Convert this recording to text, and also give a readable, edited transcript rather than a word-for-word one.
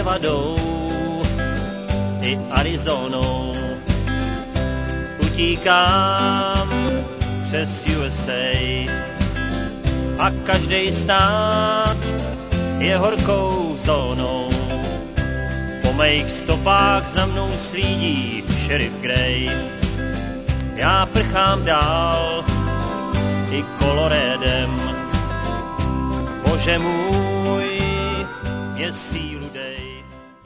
Nevadou i Arizonou. Utíkám přes USA a každej stát je horkou zónou. Po mých stopách za mnou slídí šerif Grey. Já prchám dál i Colorédem. Bože můj, je